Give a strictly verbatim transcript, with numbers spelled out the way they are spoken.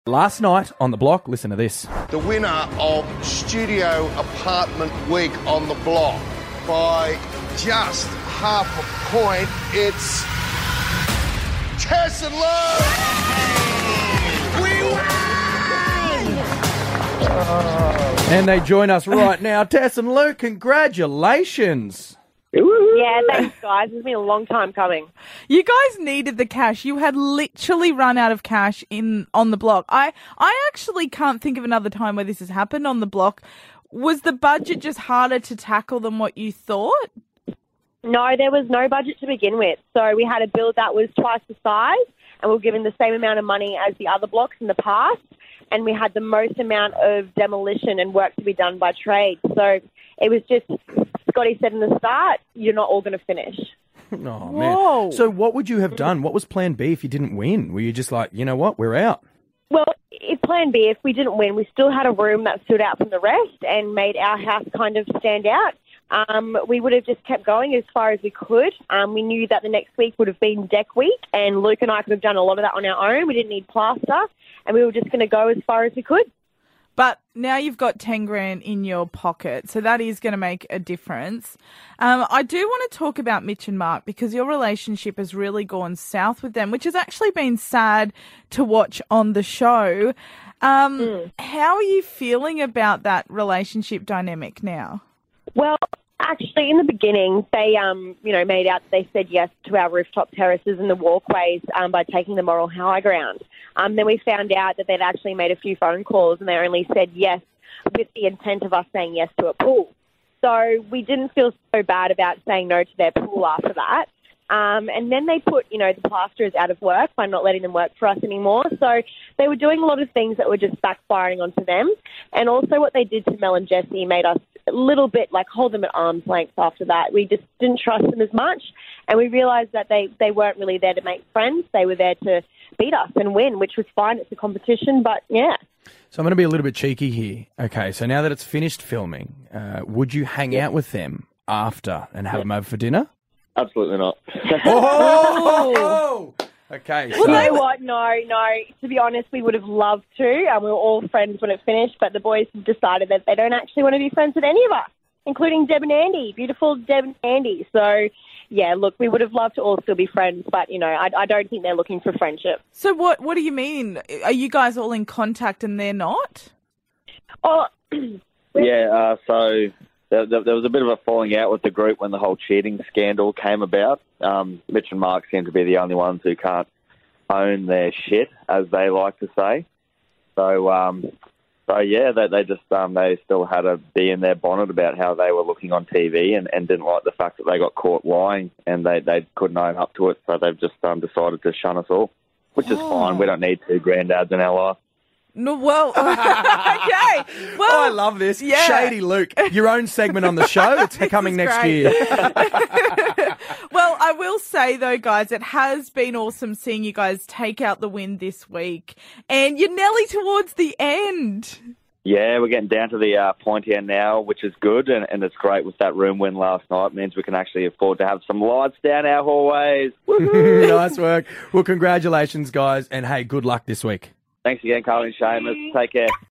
Last night on The Block, listen to this. The winner of Studio Apartment Week on The Block by just half a point, it's Tess and Lou! We won! And they join us right now. Tess and Lou, congratulations. Yeah, thanks, guys. It's been a long time coming. You guys needed the cash. You had literally run out of cash in on The Block. I, I actually can't think of another time where this has happened on The Block. Was the budget just harder to tackle than what you thought? No, there was no budget to begin with. So we had a build that was twice the size, and we were given the same amount of money as the other blocks in the past, and we had the most amount of demolition and work to be done by trade. So it was just, Scotty said in the start, you're not all going to finish. Oh, man. Whoa. So what would you have done? What was plan B if you didn't win? Were you just like, you know what, we're out? Well, if plan B, if we didn't win, we still had a room that stood out from the rest and made our house kind of stand out. Um, we would have just kept going as far as we could. Um, we knew that the next week would have been deck week, and Luke and I could have done a lot of that on our own. We didn't need plaster, and we were just going to go as far as we could. But now you've got ten grand in your pocket, so that is going to make a difference. Um, I do want to talk about Mitch and Mark because your relationship has really gone south with them, which has actually been sad to watch on the show. Um, mm. How are you feeling about that relationship dynamic now? Well, actually, in the beginning, they, um, you know, made out that they said yes to our rooftop terraces and the walkways um, by taking the moral high ground. Um, then we found out that they'd actually made a few phone calls and they only said yes with the intent of us saying yes to a pool. So we didn't feel so bad about saying no to their pool after that. Um, and then they put, you know, the plasterers out of work by not letting them work for us anymore. So they were doing a lot of things that were just backfiring onto them. And also what they did to Mel and Jesse made us a little bit like hold them at arm's length after that. We just didn't trust them as much. And we realised that they, they weren't really there to make friends. They were there to beat us and win, which was fine. It's a competition, but yeah. So I'm going to be a little bit cheeky here. Okay, so now that it's finished filming, uh, would you hang out with them after and have them over for dinner? Absolutely not. Oh! Okay. Well, so... you know what? No, no. To be honest, we would have loved to. Um, we were all friends when it finished, but the boys have decided that they don't actually want to be friends with any of us, including Deb and Andy. Beautiful Deb and Andy. So, yeah, look, we would have loved to all still be friends, but, you know, I, I don't think they're looking for friendship. So what, what do you mean? Are you guys all in contact and they're not? Oh, yeah, uh, so... There, there was a bit of a falling out with the group when the whole cheating scandal came about. Um, Mitch and Mark seem to be the only ones who can't own their shit, as they like to say. So, um, so yeah, they, they just um, they still had a bee in their bonnet about how they were looking on T V and, and didn't like the fact that they got caught lying and they, they couldn't own up to it. So they've just um, decided to shun us all, which is oh. fine. We don't need two granddads in our life. No, well, okay. Well, oh, I love this. Yeah. Shady Luke, your own segment on the show. It's coming next great. year. Well, I will say, though, guys, it has been awesome seeing you guys take out the win this week. And you're nearly towards the end. Yeah, we're getting down to the uh, pointy end now, which is good. And, and it's great with that room win last night. It means we can actually afford to have some lights down our hallways. Nice work. Well, congratulations, guys. And, hey, good luck this week. Thanks again, Carly and Seamus. Take care.